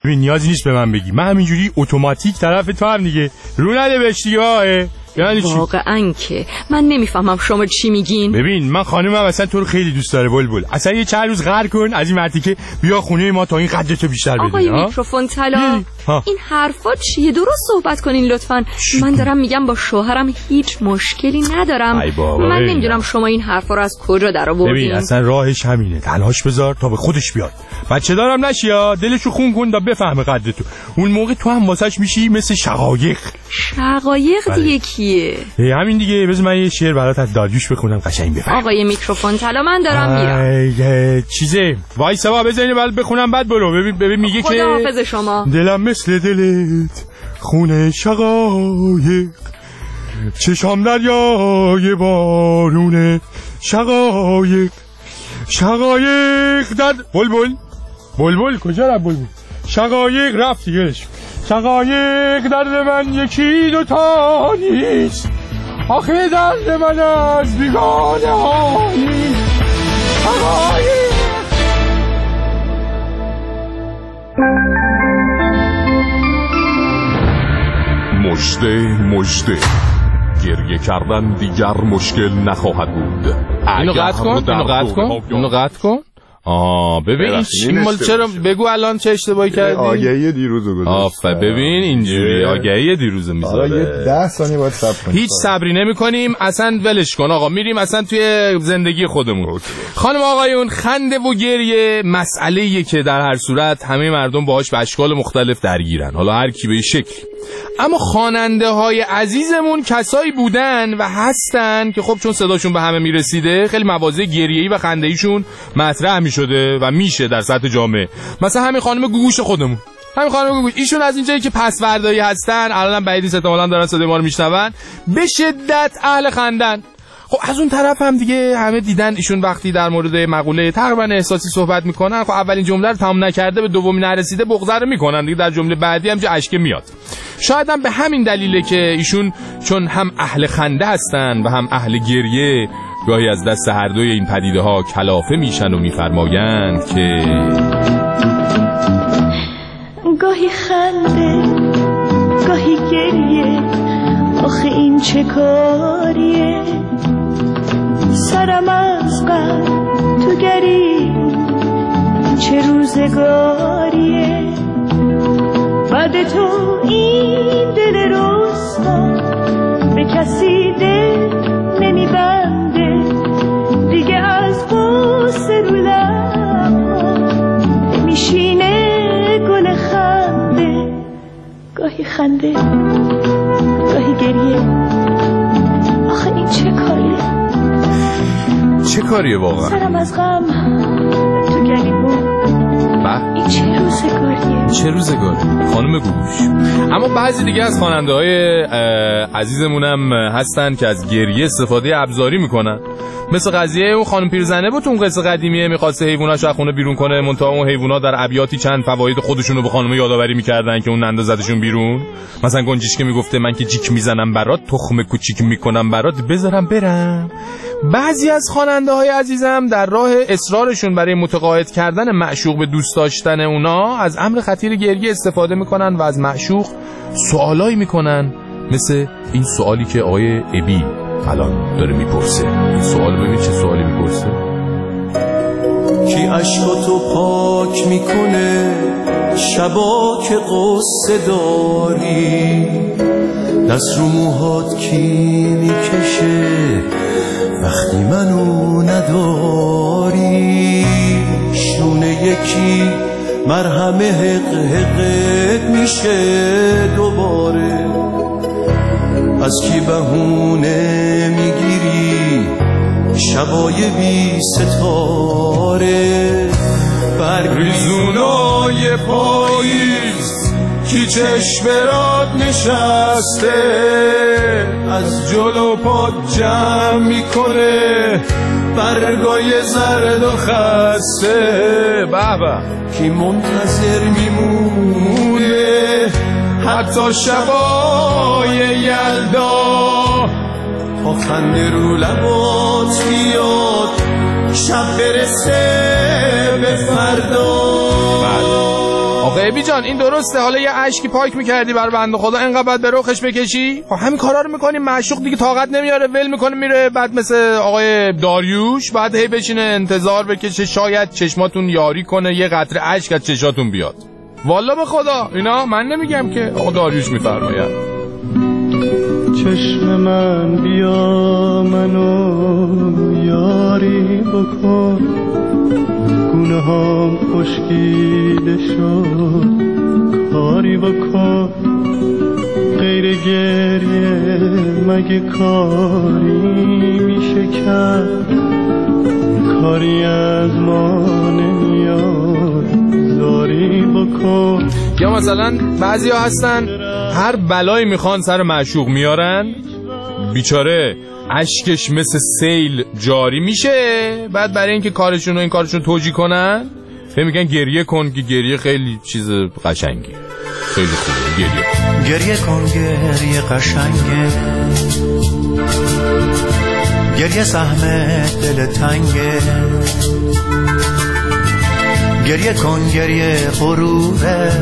ببین نیازی نیست به من بگی، من همینجوری اتوماتیک طرف تو هم دیگه. رو نده بهش دیگه. یعنی چی؟ واقعا که من نمیفهمم شما چی میگین. ببین من خانومم اصلا تو رو خیلی دوست داره بلبل. اصلا یه چند روز قهر کن از این مرتی که بیا خونه ما تا این قدرتو بیشتر بدی. آقای میکروفون طلا این حرفا چیه؟ درست صحبت کنین لطفاً. من دارم میگم با شوهرم هیچ مشکلی ندارم. من نمیدونم شما این حرفا رو از کجا درآوردین. ببین اصلا راهش همینه، تنهاش بذار تا به خودش بیاد. بچه دارم نشی یا دلشو خون کن تا بفهمه قدرتو. اون موقع تو هم واسش میشی مثل شقایق. شقایق دیگه کیه؟ همین دیگه. بذار من یه شعر برات از داریوش بخونم قشنگ بفهم. آقای میکروفون طلا من دارم میرم. چیزه وایسا بزنین بعد بخونم بعد برو. ببین میگه که خداحافظ شما. دلم مثل دلت خونه شقایق، چشام دریای بارونه شقایق. شقایق در بلبل کجا رفت بلبل؟ شقایق رفت دیگهش. شقایق درد من یکی دوتا نیست، آخه درد من از بیگانه ها نیست. شقایق مژده گریه کردن دیگر مشکل نخواهد بود. اینو قطع کن. ببین این مال چرا بگو الان چه اشتباهی کردی؟ آگهی دیروزو گذاشت. ببین اینجوری آگهی دیروزو میذاره. یه 10 ثانیه باید صبر کنیم. هیچ صبری نمی‌کنیم اصلا، ولش کن آقا. میریم اصلا توی زندگی خودمون. خانم آقایون، خنده و گریه مسئله‌ایه که در هر صورت همه مردم باهاش به اشکال مختلف درگیرن، حالا هر کی به شکل. اما خواننده های عزیزمون کسایی بودن و هستن که خب چون صداشون به همه میرسیده خیلی مواضع گریه‌ای و خنده‌ایشون مطرح میشده و میشه در سطح جامعه. مثلا همین خانم گوگوش خودمون، ایشون از اینجایی که پسوردایی هستن الان بعیدی احتمالاً دارن صدای ما رو میشنون، به شدت اهل خندن. خب از اون طرف هم دیگه همه دیدن ایشون وقتی در مورد مقوله تقریبا احساسی صحبت میکنن، خب اولین جمله رو تمام نکرده به دومی نرسیده بغض رو میکنن دیگه، در جمله بعدی هم اشک میاد. شاید هم به همین دلیله که ایشون چون هم اهل خنده هستن و هم اهل گریه، گاهی از دست هر دوی این پدیده ها کلافه میشن و میفرمایند که گاهی خنده گاهی گریه، آخه این چه کاریه؟ سرم از غم تو گری چه روزگاریه؟ بعد تو این دل رسوا به کسی دل نمیبنده دیگه، از بوسه رو لبها نمیشینه گل خنده. گاهی خنده گاهی گریه، آخه این چه کاریه؟ چه کاریه واقعا؟ سرم از غم تو گلی بود، این چه روزگاریه؟ خانم گوگوش. اما بعضی دیگه از خواننده های عزیزمونم هستن که از گریه استفاده ابزاری میکنن، مثل قضیه اون خانم پیرزنه بود اون قصه قدیمیه، میخواسته حیواناشو از خونه بیرون کنه، منتها اون حیونا در ابیاتی چند فواید خودشونو به خانم یادآوری میکردن که اون اندازتشون بیرون. مثلا گنجیش که میگفته من که جیک میزنم برات، تخم کوچیک میکنم برات، بذارم برم. بعضی از خواننده های عزیزم در راه اصرارشون برای متقاعد کردن معشوق به دوست داشتن اونا از امر خطیر گریه استفاده میکنن و از معشوق سوالایی میکنن، مثل این سوالی که آقای ابی الان داره میپرسه. این سوال ببین چه سوالی میپرسه. کی عشقاتو پاک میکنه شبا که قصه داری، دست رو موهات کی میکشه وقتی منو نداری، شونه یکی مرهم حق حق میشه دوباره، از کی بهونه میگیری شبای بی ستاره، برگریزونای پاییز کی چشمرات نشسته، از جلو پات جمع میکنه برگای زرد و خسته، بابا کی منتظر میمونه حتی شبای یلدا، تا خنده رو لبات بیاد شب برسه به فردا. آقا ابی جان این درسته؟ حالا یه اشکی پاک میکردی برای بنده خدا انقدر بعد به رخش بکشی؟ خب همین کارا رو میکنی، معشوق دیگه طاقت نمیاره، ول میکنه میره، بعد مثل آقای داریوش بعد هی بشینه انتظار بکشه شاید چشماتون یاری کنه یه قطره اشک از چشاتون بیاد. والا به خدا اینا من نمیگم که آقا داریوش میفرماید. چشم من بیا منو یاری بکن، گونه هم خشکیده شد کاری بکن، غیر گریه مگه کاری میشه کرد، کاری از ما نمیاد زاری بکن. یا مثلا بعضی ها هستن هر بلایی میخوان سر معشوق میارن، بیچاره اشکش مثل سیل جاری میشه، بعد برای اینکه کارشون و این کارشون توجیه کنن فهم میگن گریه کن، که گریه خیلی چیز قشنگی، خیلی خوبه گریه کن گریه قشنگه، گریه سهم دل تنگه، گریه کن گریه غروره،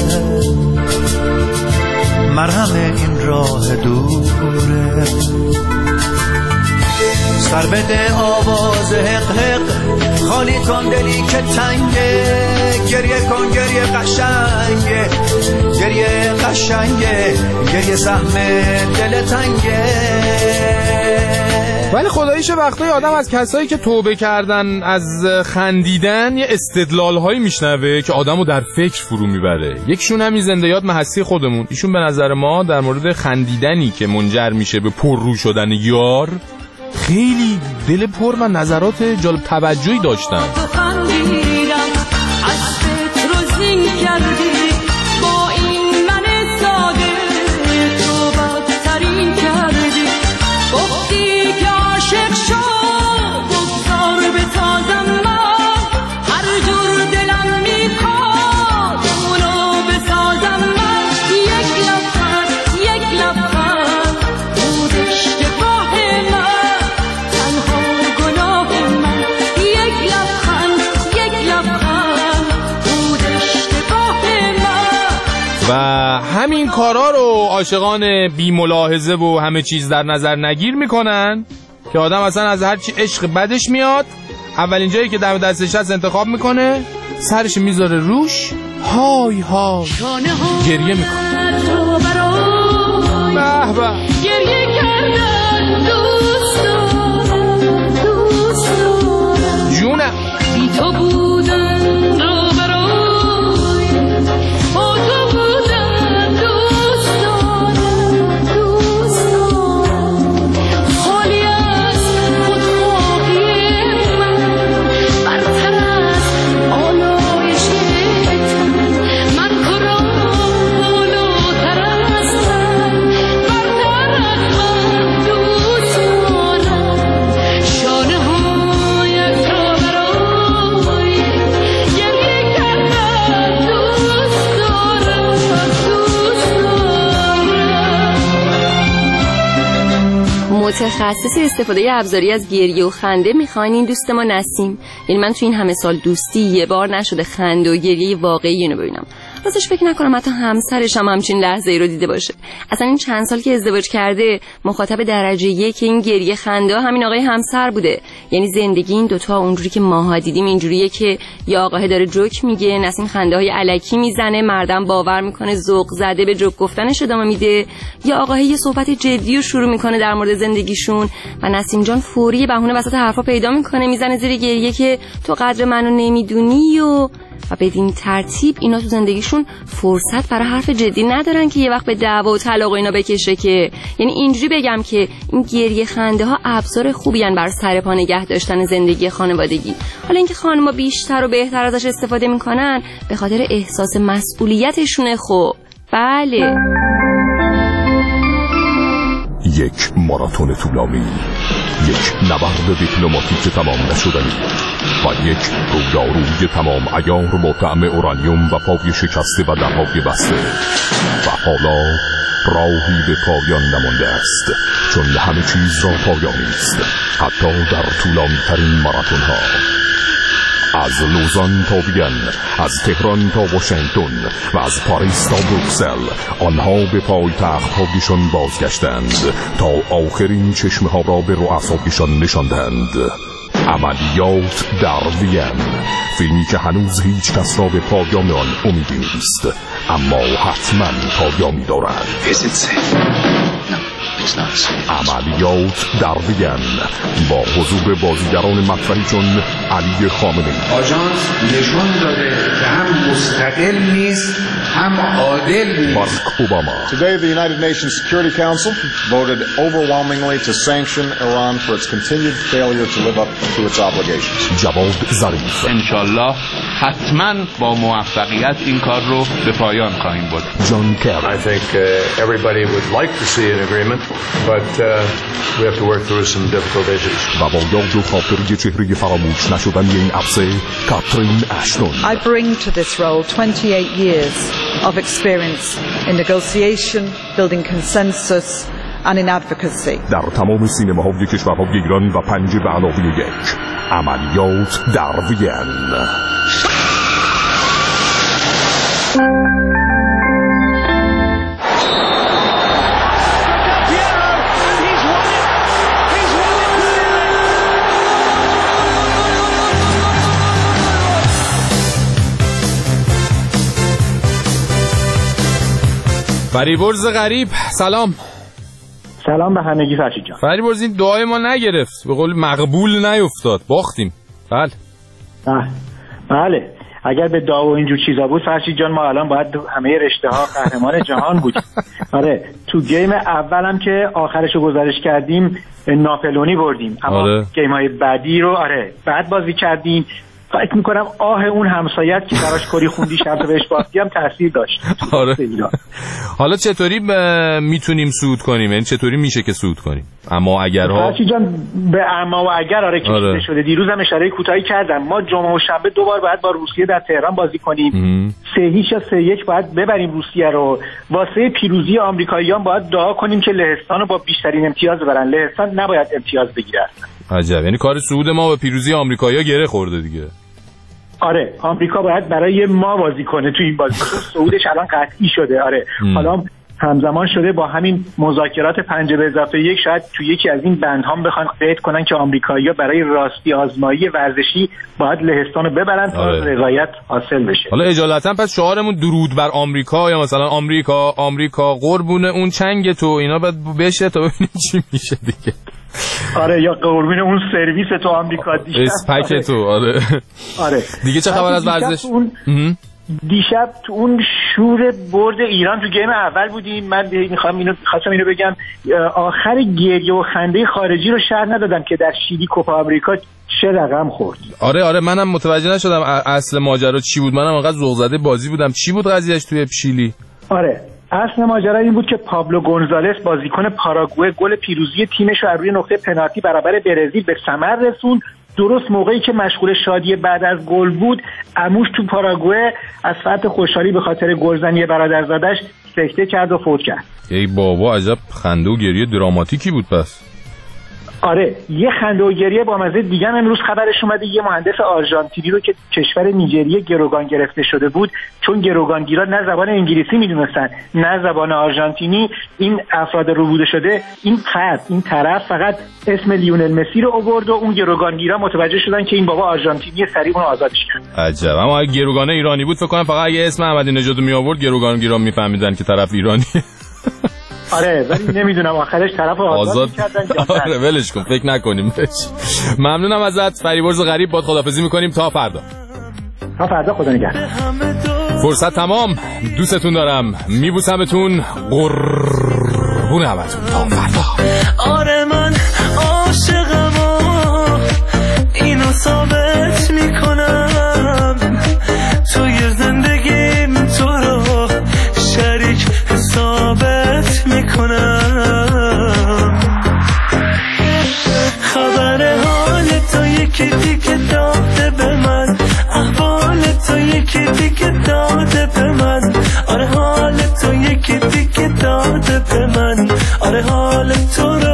مرهم این راه دوره، سر بده آواز حق حق، خالی کن دلی که تنگه، گریه کن گریه قشنگه، گریه قشنگه، گریه سهم دل تنگه. ولی خداییش وقتای آدم از کسایی که توبه کردن از خندیدن یه استدلال‌هایی میشنوه که آدمو در فکر فرو میبره. یکشون همین زنده‌یاد محسی خودمون، ایشون به نظر ما در مورد خندیدنی که منجر میشه به پررو شدن یار خیلی دل پر و نظرات جالب توجهی داشتن. و همین کارا رو عاشقان بی ملاحظه و همه چیز در نظر نگیر میکنن که آدم اصلا از هر چی عشق بدش میاد اولین جایی که دم دستش هست انتخاب میکنه، سرش میذاره روش، های های گریه میکنه. به به گریه کردن دوست دارم، دوست دارم جونم، بی تو بودن رو برای با تو بودن دوست دارم، دوست دارم خالی از خودخواهی من، برتر از آلایش من تو را بالاتر از من، برتر از من دوست دارم شانه هایت را برای گریه کردن دوست دارم، دوست دارم. متخصص استفاده ابزاری از گریه و خنده میخواین این دوست ما نسیم. یعنی من تو این همه سال دوستی یه بار نشده خنده و گریه واقعی اینو ببینم. راستش فکر نکنم حتی همسرش هم همچین لحظه ای رو دیده باشه. اصلا این چند سال که ازدواج کرده مخاطب درجه یک این گریه خنده همین آقای همسر بوده. یعنی زندگی این دوتا اونجوری که ماها دیدیم اینجوریه که یا آقاه داره جوک میگه، نسیم خنده های الکی میزنه، مردم باور میکنه ذوق زده به جوک گفتنش ادامه میده، یا آقاه یه صحبت جدی رو شروع میکنه در مورد زندگیشون و نسیم جان فوری بهونه وسط حرفا پیدا میکنه میزنه زیر گریه که تو قدر منو نمیدونی و بدین ترتیب اینا تو زندگیشون فرصت برای حرف جدی ندارن که یه وقت به دعوا و طلاق و اینا بکشه. که یعنی اینجوری بگم که این گریه خنده ها ابزار خوبی ان برای سر پا نگه داشتن زندگی خانوادگی. حالا اینکه خانم‌ها بیشتر و بهتر ازش استفاده میکنن به خاطر احساس مسئولیتشونه. خب بله، یک ماراتون طولانی، یک نبرد دیپلماتیک تمام نشدنی و یک رویاروی تمام عیار با طعم اورانیوم و پای شکسته و درهای بسته و حالا راهی به پایان نمانده است، چون همه چیز را پایانی است، حتی در طولانی ترین ماراتون ها. از لوزان تا وین، از تهران تا واشنگتن و از پاریس تا بروکسل، آنها به پایتخت‌هایشان بازگشتند تا آخرین چشمه‌ها را به رؤسایشان نشاندند. عملیات در وین، فیلمی که هنوز هیچ کس را به پایان آن امیدی نیست، اما حتما پایانی دارد. عملیات در وین با حضور بازیگران مطرحی چون علی خامنه‌ای. آژانس نشون داده که هم مستقل نیست هم عادل نیست. باراک اوباما. Today the United Nations Security Council voted overwhelmingly to sanction Iran for its continued failure to live up to its obligations. جواد ظریف. انشالله حتما با موفقیت این کار رو به پایان خواهیم برد. جان کری. I think everybody would like to see an agreement, but we have to work through some difficult issues. و با یاد و خاطره چهره فراموش نشدنی این عرصه، کاترین اشتون. I bring to this role 28 years of experience in negotiation, building consensus and in advocacy. در تمام سینماهای کشورهای ایران و 5 به علاوه 1. عملیات در وین. فریبرز غریب، سلام. سلام به همگی فرشید جان. فریبرز این دعای ما نگرفت، به قول مقبول نیفتاد، باختیم. بله اگر به دعا و اینجور چیزا بود فرشید جان ما الان باید همه رشته ها قهرمان جهان بودیم. آره تو گیم اولم که آخرشو گزارش کردیم ناپلونی بردیم، اما گیم های بعدی رو بعد بازی کردیم. فکر میکنم آه اون همسایت که براش کاری خوندی شرط بهش باختی هم تاثیر داشت. حالا چطوری میتونیم صعود کنیم؟ یعنی چطوری میشه که صعود کنیم؟ اما اگرها جان به اما و اگر کشیده شده. دیروز هم اشاره کوتاهی کردم، ما جمعه و شنبه 2 بار باید با روسیه در تهران بازی کنیم. 3-0 یا 3-1 باید ببریم روسیه رو. واسه پیروزی آمریکاییان باید دعا کنیم که لهستان رو با بیشترین امتیاز ببرن. لهستان نباید امتیاز بگیره. عجب، یعنی کار صعود ما به پیروزی آمریکایی‌ها گره خورده دیگه. آره آمریکا باید برای ما بازی کنه تو این بازی. صعودش الان قطعی شده. حالا همزمان شده با همین مذاکرات 5+1 شاید تو یکی از این بندها بخوان قید کنن که آمریکایی‌ها برای راستی آزمایی ورزشی باید لهستان رو ببرن تا رضایت حاصل بشه. حالا اجالتا پس شعارمون درود بر آمریکا یا مثلا آمریکا قربون اون چنگ تو اینا باید بشه تا ببینیم چی میشه دیگه. یا قربون اون سرویس تو آمریکا دیشب. اسپک تو. دیگه چه خبر از ورزش؟ دیشب تو اون شور برد ایران تو گیم اول بودیم. من خواستم اینو بگم، آخر گریه و خنده خارجی رو شرح ندادم که در شیلی کوپا آمریکا چه رقم خورد. آره منم متوجه نشدم اصل ماجرا چی بود. منم انقدر ذوق زده بازی بودم. چی بود قضیهش توی شیلی؟ اصل ماجرا این بود که پابلو گونزالس بازیکن پاراگوئه گل پیروزی تیمش رو روی نقطه پنالتی برابر برزیل به ثمر رسوند. درست موقعی که مشغول شادی بعد از گل بود، عموش تو پاراگوئه از فرط خوشحالی به خاطر گلزنی برادرزادش سکته کرد و فوت کرد. ای بابا، عجب خنده و گریه دراماتیکی بود. پس یه خنده و گریه با مزه دیگه امروز خبرش اومده. یه مهندس آرژانتینی رو که کشور نیجریه گروگان گرفته شده بود، چون گروگانگیرا نه زبان انگلیسی میدونستن نه زبان آرژانتینی، این افراد روبوده شده این طرف فقط اسم لیونل مسی رو آورد و اون گروگانگیرا متوجه شدن که این بابا آرژانتینی، سریع اون آزادش کرد. عجب. اما اگه گروگان ایرانی بود فکر کنم فقط اگه اسم احمدی نژاد می آورد گروگانگیرا میفهمیدن که طرف ایرانی. ولی نمیدونم آخرش طرف آزاد کردن. ولش کن، فکر نکنیم. ممنونم ازت فریبرز غریب. باد خداحافظی میکنیم تا فردا. خدا نگهدار. فرصت تمام. دوستتون دارم، میبوسمتون. قربون همتون تا فردا. من عاشقم و اینو ثابت میکنم، توی زندگیم تو رو شریک ثابت میکنم. خبر حال تو یکی دیگه داده به من، احوال تو یکی دیگه داده به من. حال تو یکی دیگه داده به من. حال تو